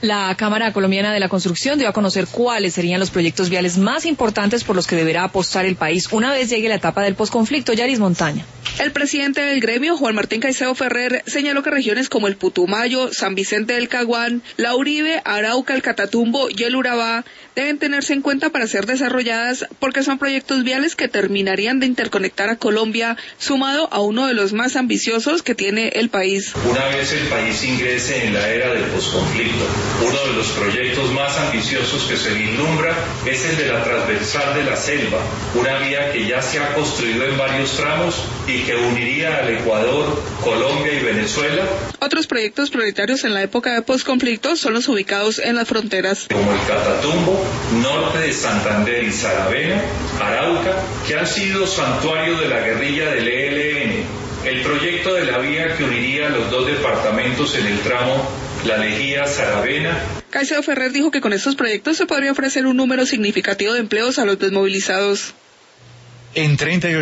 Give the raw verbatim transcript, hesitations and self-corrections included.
La Cámara Colombiana de la Construcción dio a conocer cuáles serían los proyectos viales más importantes por los que deberá apostar el país una vez llegue la etapa del posconflicto. Yaris Montaña. El presidente del gremio, Juan Martín Caicedo Ferrer, señaló que regiones como el Putumayo, San Vicente del Caguán, La Uribe, Arauca, el Catatumbo y el Urabá deben tenerse en cuenta para ser desarrolladas porque son proyectos viales que terminarían de interconectar a Colombia, sumado a uno de los más ambiciosos que tiene el país. Una vez el país ingrese en la era del posconflicto, uno de los proyectos más ambiciosos que se vislumbra es el de la transversal de la selva, una vía que ya se ha construido en varios tramos y que uniría al Ecuador, Colombia y Venezuela. Otros proyectos prioritarios en la época de posconflicto son los ubicados en las fronteras, como el Catatumbo, norte de Santander y Saravena, Arauca, que han sido santuario de la guerrilla del E L N. El proyecto de la vía que uniría los dos departamentos en el tramo La Lejía-Saravena. Caicedo Ferrer dijo que con estos proyectos se podría ofrecer un número significativo de empleos a los desmovilizados. En treinta y ocho